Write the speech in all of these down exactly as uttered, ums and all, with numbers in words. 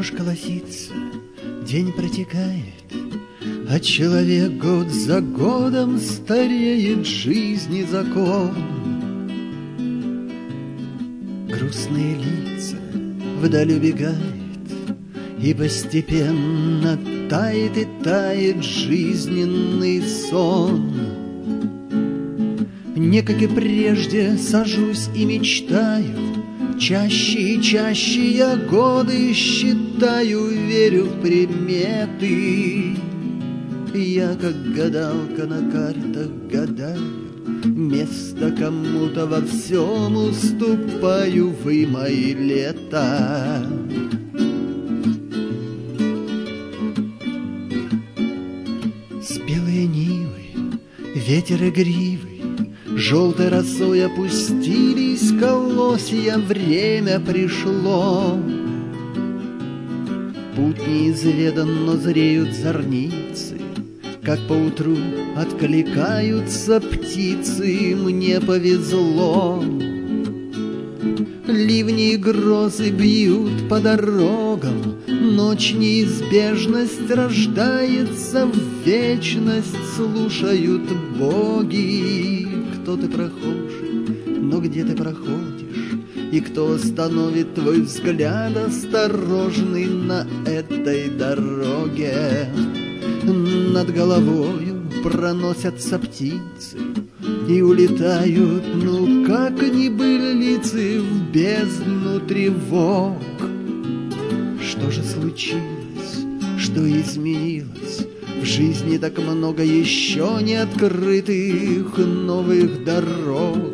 Ложь колосится, день протекает, а человек год за годом стареет, жизни закон. Грустные лица вдаль убегает, и постепенно тает и тает жизненный сон. Не как и прежде сажусь и мечтаю, чаще и чаще я годы считаю, верю в приметы. Я, как гадалка, на картах гадаю, место кому-то во всем уступаю, вы мои лета. С белой нивой ветер игривый, желтой росой опустились колосья, время пришло. Путь неизведан, но зреют зорницы, как поутру откликаются птицы, мне повезло. Ливни и грозы бьют по дорогам, ночь неизбежность рождается в вечность, слушают боги. Кто ты, прохожий, но где ты проходишь, и кто остановит твой взгляд осторожный на этой дороге? Над головою проносятся птицы и улетают, ну как небылицы, в бездну тревог. Что же случилось, что изменилось? В жизни так много еще не открытых новых дорог.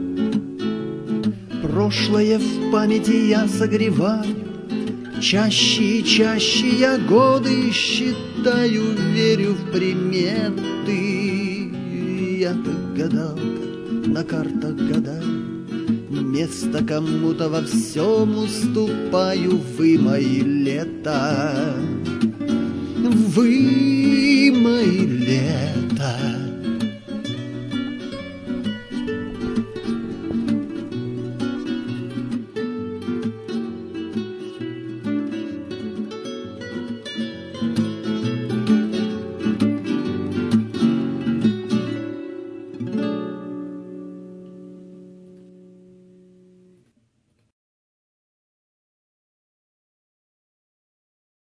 Прошлое в памяти я согреваю, чаще и чаще я годы считаю, верю в приметы. Я, как гадалка, на картах гадаю, место кому-то во всем уступаю, вы мои лета. Вы мои лета.